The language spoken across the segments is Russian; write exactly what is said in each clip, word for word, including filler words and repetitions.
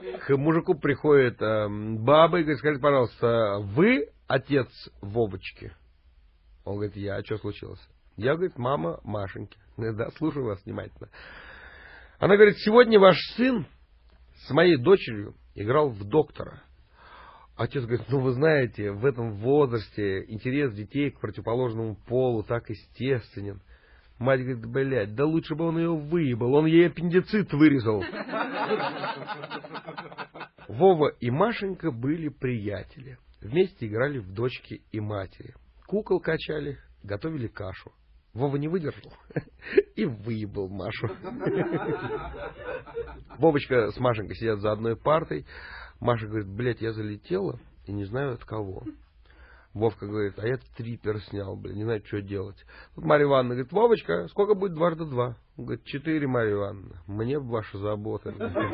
К мужику приходит э, баба и говорит, скажите, пожалуйста, вы отец Вовочки? Он говорит, я, а что случилось? Я, говорит, мама Машеньки. Говорит, да, слушаю вас внимательно. Она говорит, сегодня ваш сын с моей дочерью играл в доктора. Отец говорит, ну вы знаете, в этом возрасте интерес детей к противоположному полу так естественен. Мать говорит, блядь, да лучше бы он ее выебал, он ей аппендицит вырезал. Вова и Машенька были приятели. Вместе играли в дочки и матери. Кукол качали, готовили кашу. Вова не выдержал и выебал Машу. Вовочка с Машенькой сидят за одной партой. Маша говорит, блядь, я залетела и не знаю от кого. Вовка говорит, а я трипер снял, блин, не знаю, что делать. Тут Марья Ивановна говорит, Вовочка, сколько будет дважды два? Он говорит, четыре, Марья Ивановна. Мне бы ваша забота.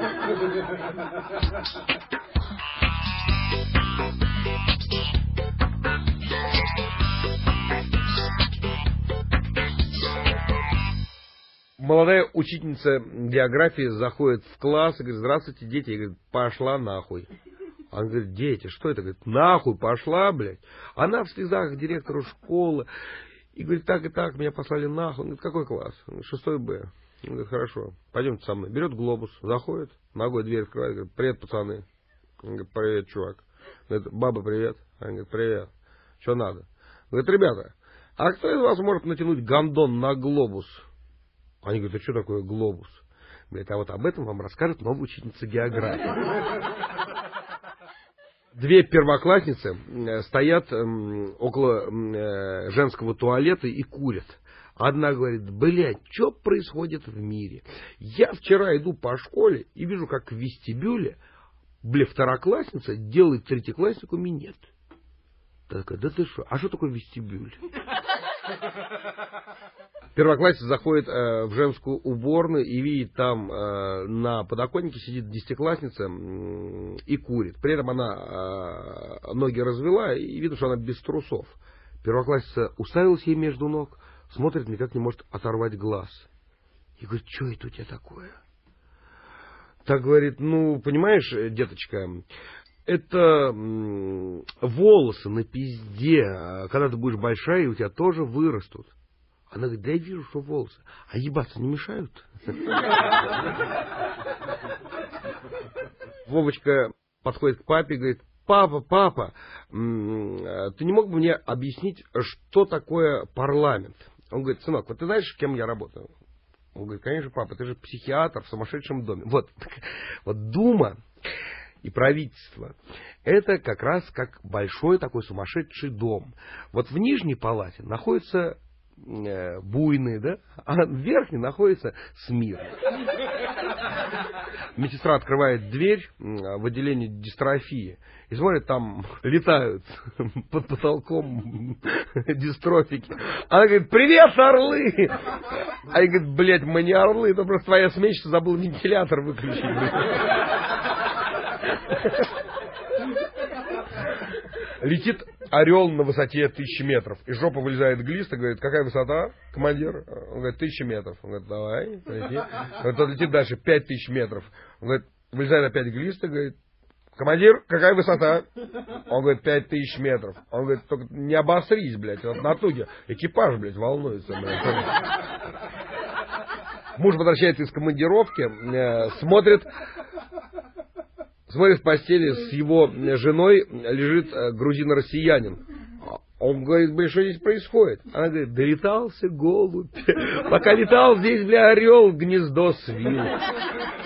Молодая учительница географии заходит в класс и говорит, здравствуйте, дети. И говорит, пошла нахуй. Она говорит, дети, что это? Говорит, нахуй пошла, блядь. Она в слезах к директору школы. И говорит, так и так, меня послали нахуй. Он говорит, какой класс? Он говорит, шестой Б. Он говорит, хорошо, пойдемте со мной. Берет глобус, заходит, ногой дверь открывает, говорит, привет, пацаны. Он говорит, привет, чувак. Говорит, баба, привет. Она говорит, привет. Что надо? Говорит, ребята, а кто из вас может натянуть гондон на глобус? Они говорят, а что такое глобус? Говорит, а вот об этом вам расскажет новая учительница географии. Две первоклассницы стоят около женского туалета и курят. Одна говорит, блядь, что происходит в мире? Я вчера иду по школе и вижу, как в вестибюле, бля, второклассница делает третьекласснику минет. Такая, да ты что? А что такое вестибюль? Первоклассница заходит э, в женскую уборную и видит там э, на подоконнике сидит десятиклассница э, и курит. При этом она э, ноги развела и видно, что она без трусов. Первоклассница уставилась ей между ног, смотрит, никак не может оторвать глаз. И говорит, что это у тебя такое? Так говорит, ну, понимаешь, деточка, это м, волосы на пизде, когда ты будешь большая, у тебя тоже вырастут. Она говорит, да я вижу, что волосы. А ебаться не мешают? Вовочка подходит к папе и говорит, папа, папа, ты не мог бы мне объяснить, что такое парламент? Он говорит, сынок, вот ты знаешь, кем я работаю? Он говорит, конечно, папа, ты же психиатр в сумасшедшем доме. Вот, вот Дума и правительство, это как раз как большой такой сумасшедший дом. Вот в нижней палате находится э, буйные, да, а в верхней находится смирно. Медсестра открывает дверь в отделение дистрофии и смотрит, там летают под потолком дистрофики. Она говорит, привет, орлы! А я говорит, блядь, мы не орлы, это просто твоя сменщица забыла вентилятор выключить. Летит орел на высоте тысячи метров. Из жопы вылезает глист и говорит, какая высота, командир? Он говорит, тысяча метров. Он говорит, давай, лети. Он говорит, летит дальше, пять тысяч метров. Он говорит, вылезает опять глист и говорит, командир, какая высота? Он говорит, пять тысяч метров. Он говорит, только не обосрись, блядь, от натуги. Экипаж, блядь, волнуется, блядь. Муж возвращается из командировки, э, смотрит... Смотрит, в постели с его женой лежит грузин-россиянин. Он говорит, блин, что здесь происходит? Она говорит, долетался голубь. Пока летал, здесь, бля, орел в гнездо свил.